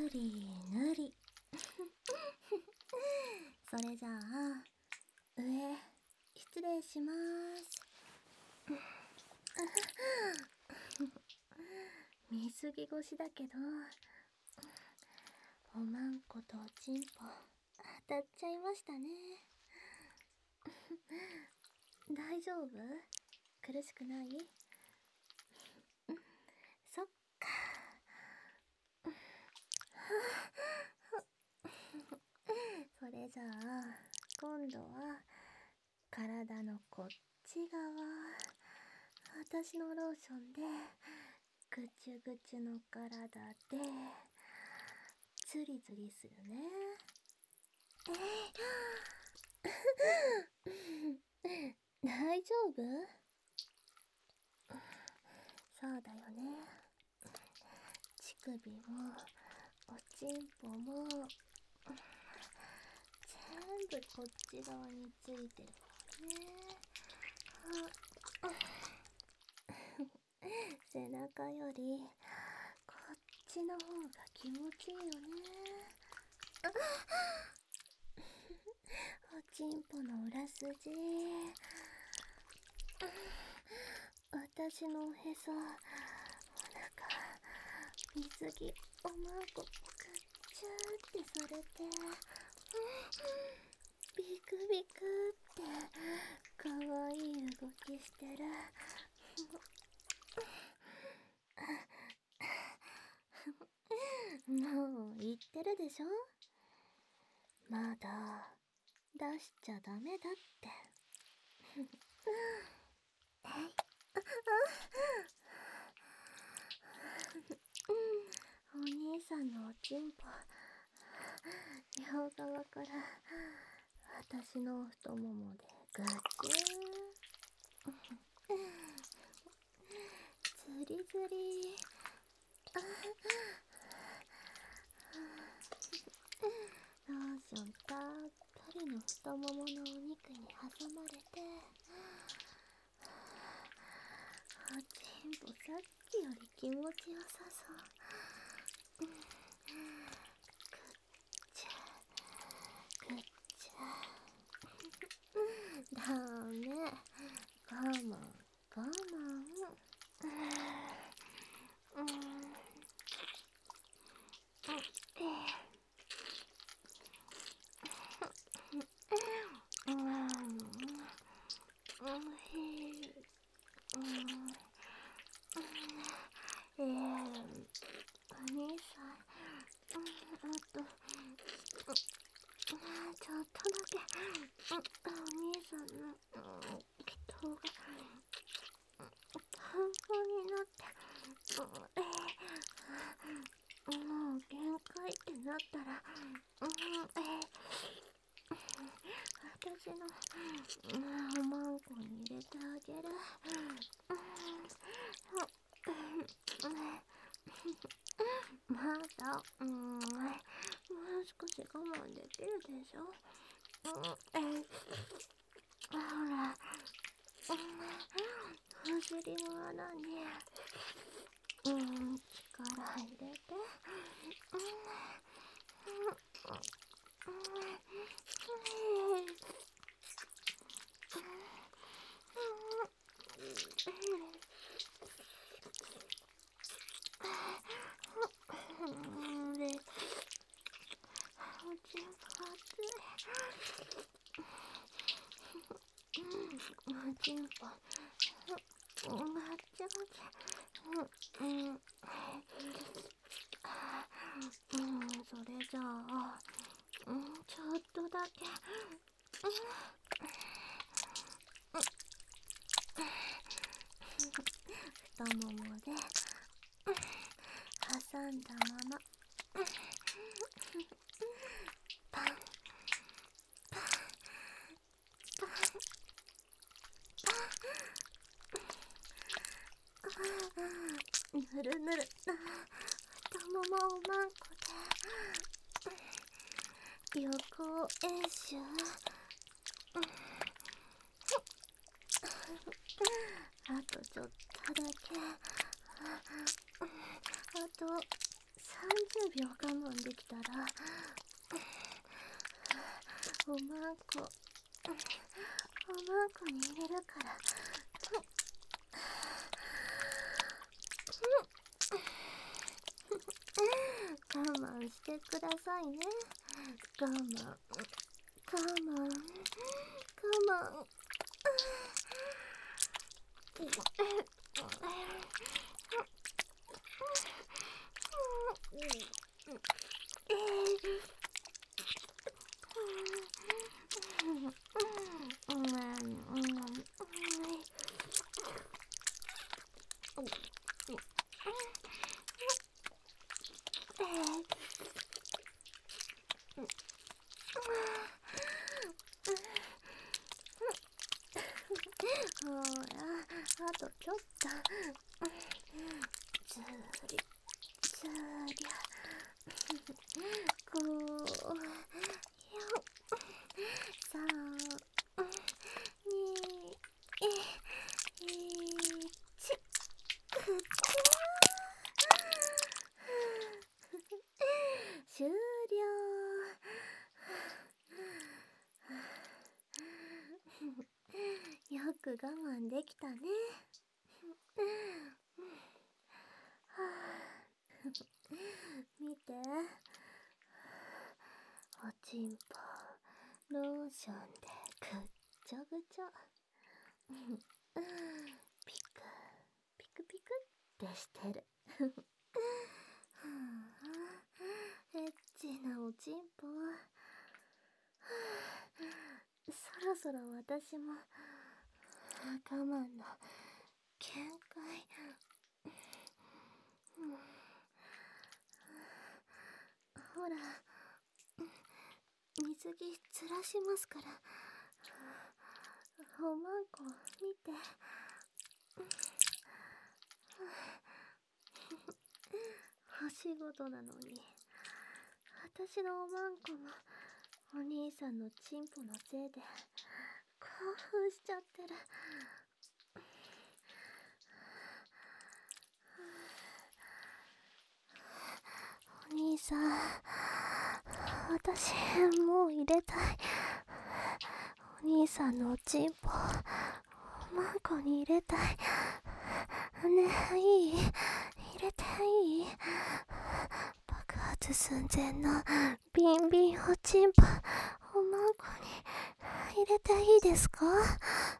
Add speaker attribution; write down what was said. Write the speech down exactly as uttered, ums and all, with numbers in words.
Speaker 1: ぬりぬりそれじゃあ上失礼します。水着越しだけどおまんことおちんぽ当たっちゃいましたね。大丈夫？苦しくない？そっか。それじゃあ今度は体のこっち側、私のローションでぐちゅぐちゅの体でズリズリするね。大丈夫？そうだよね。乳首もおちんぽも全部こっち側についてるわね。背中よりこっちの方が気持ちいいよね。おちんぽの裏筋、私のおへそ、お腹、水着、おまんこ、ぐっちゅーってされて、ビクビクってかわいい動きしてる。もう言ってるでしょ、まだ出しちゃダメだって。お兄さんのおちんぽ両側から私の太ももでぐっちゅー、ずりずり、ローションたっぷりの太もものお肉に挟まれて、おちんぽさっきより気持ちよさそう。ぐっちゅぐっちゅダメ、我慢我慢。うん、えー、お兄さん、あと、ちょっとだけ、お兄さんの気筒が半分になって、もう限界ってなったら、私のおまんこに入れてあげる。まだ、うん、もう少し我慢できるでしょ。ほら、お尻の穴に、うん、力入れて、で、おちんぽ熱い。おちんぽ、ガッチガチ。うん、うん、それじゃあ、うん、ちょっとだけ、太ももで挟んだまま、パンパンパンパン、ぬるぬるな太ももをまんこで予行演習。あとちょっとだけ、あとさんじゅうびょう我慢できたらおまんこおまんこに入れるから。我慢してくださいね。我慢我慢我慢。ほら、あとちょっと。ずりずりゃごよさんにいち終了。よく我慢できたね。見て、おちんぽローションでぐっちょぐちょ。ピクピクピクってしてる。エッチなおちんぽ。そろそろ私も我慢の限界。ほら、水着ずらしますから。おまんこ見て。お仕事なのに私のおまんこもお兄さんのチンポのせいで興奮しちゃってる。お兄さん、私もう入れたい。お兄さんのおちんぽおまんこに入れたいね。いい？入れていい？爆発寸前のビンビンおちんぽおまんこに入れていいですか？